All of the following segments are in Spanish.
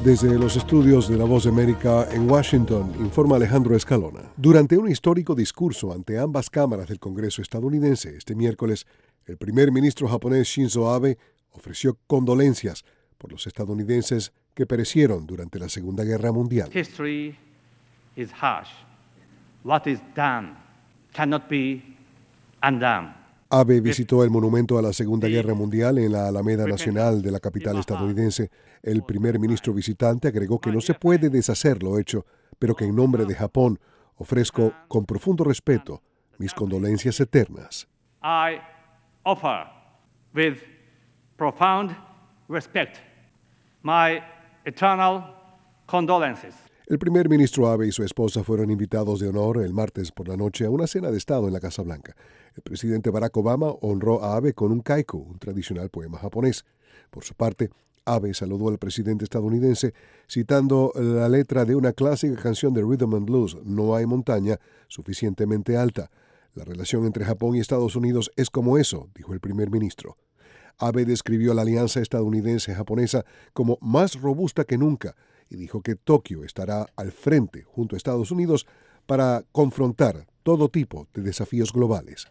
Desde los estudios de La Voz de América en Washington, informa Alejandro Escalona. Durante un histórico discurso ante ambas cámaras del Congreso estadounidense este miércoles, el primer ministro japonés Shinzo Abe ofreció condolencias por los estadounidenses que perecieron durante la Segunda Guerra Mundial. History is harsh. What is done cannot be undone. Abe visitó el monumento a la Segunda Guerra Mundial en la Alameda Nacional de la capital estadounidense. El primer ministro visitante agregó que no se puede deshacer lo hecho, pero que en nombre de Japón ofrezco con profundo respeto mis condolencias eternas. I offer with profound respect my eternal condolences. El primer ministro Abe y su esposa fueron invitados de honor el martes por la noche a una cena de Estado en la Casa Blanca. El presidente Barack Obama honró a Abe con un kaiku, un tradicional poema japonés. Por su parte, Abe saludó al presidente estadounidense citando la letra de una clásica canción de Rhythm and Blues, No hay montaña suficientemente alta. La relación entre Japón y Estados Unidos es como eso, dijo el primer ministro. Abe describió la alianza estadounidense-japonesa como más robusta que nunca y dijo que Tokio estará al frente junto a Estados Unidos para confrontar todo tipo de desafíos globales.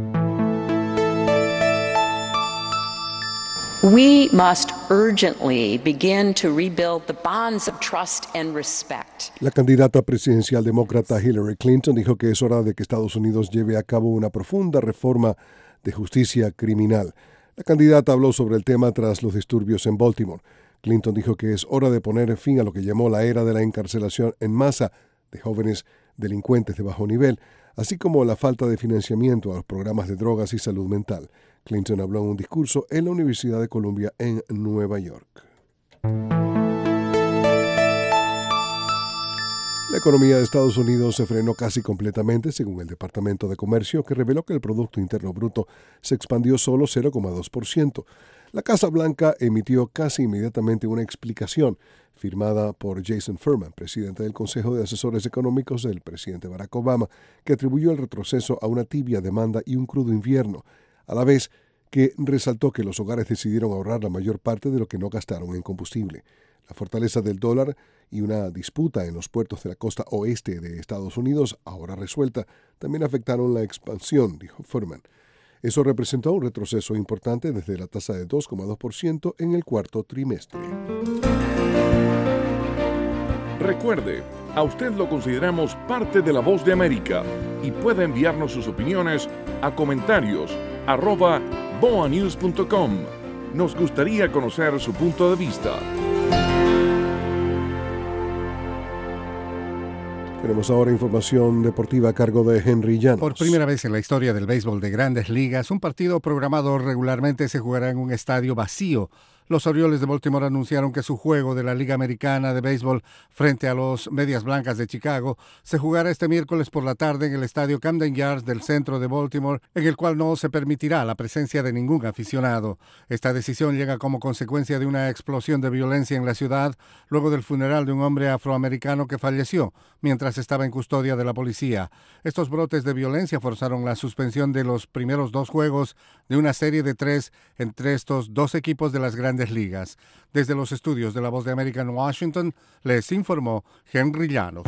We must urgently begin to rebuild the bonds of trust and respect. La candidata presidencial demócrata Hillary Clinton dijo que es hora de que Estados Unidos lleve a cabo una profunda reforma de justicia criminal. La candidata habló sobre el tema tras los disturbios en Baltimore. Clinton dijo que es hora de poner fin a lo que llamó la era de la encarcelación en masa de jóvenes delincuentes de bajo nivel, así como la falta de financiamiento a los programas de drogas y salud mental. Clinton habló en un discurso en la Universidad de Columbia en Nueva York. La economía de Estados Unidos se frenó casi completamente, según el Departamento de Comercio, que reveló que el Producto Interno Bruto se expandió solo 0,2%. La Casa Blanca emitió casi inmediatamente una explicación firmada por Jason Furman, presidente del Consejo de Asesores Económicos del presidente Barack Obama, que atribuyó el retroceso a una tibia demanda y un crudo invierno, a la vez que resaltó que los hogares decidieron ahorrar la mayor parte de lo que no gastaron en combustible. La fortaleza del dólar y una disputa en los puertos de la costa oeste de Estados Unidos, ahora resuelta, también afectaron la expansión, dijo Furman. Eso representó un retroceso importante desde la tasa de 2,2% en el cuarto trimestre. Recuerde, a usted lo consideramos parte de La Voz de América y puede enviarnos sus opiniones a comentarios@boanews.com. Nos gustaría conocer su punto de vista. Tenemos ahora información deportiva a cargo de Henry Llanos. Por primera vez en la historia del béisbol de Grandes Ligas, un partido programado regularmente se jugará en un estadio vacío. Los Orioles de Baltimore anunciaron que su juego de la Liga Americana de Béisbol frente a los Medias Blancas de Chicago se jugará este miércoles por la tarde en el estadio Camden Yards del centro de Baltimore, en el cual no se permitirá la presencia de ningún aficionado. Esta decisión llega como consecuencia de una explosión de violencia en la ciudad luego del funeral de un hombre afroamericano que falleció mientras estaba en custodia de la policía. Estos brotes de violencia forzaron la suspensión de los primeros dos juegos de una serie de 3 entre estos dos equipos de las Grandes Ligas. Desde los estudios de La Voz de América en Washington, les informó Henry Llanos.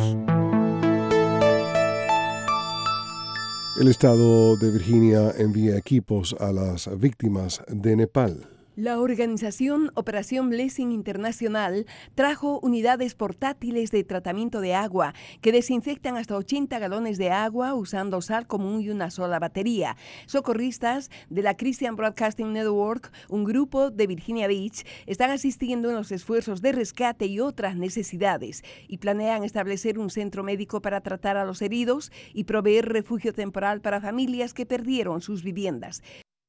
El estado de Virginia envía equipos a las víctimas de Nepal. La organización Operación Blessing Internacional trajo unidades portátiles de tratamiento de agua que desinfectan hasta 80 galones de agua usando sal común y una sola batería. Socorristas de la Christian Broadcasting Network, un grupo de Virginia Beach, están asistiendo en los esfuerzos de rescate y otras necesidades y planean establecer un centro médico para tratar a los heridos y proveer refugio temporal para familias que perdieron sus viviendas.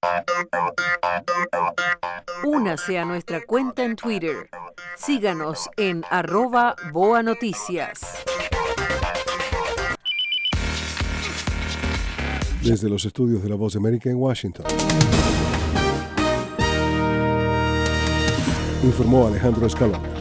Únase a nuestra cuenta en Twitter. Síganos en @BoaNoticias. Desde los estudios de La Voz de América en Washington, informó Alejandro Escalona.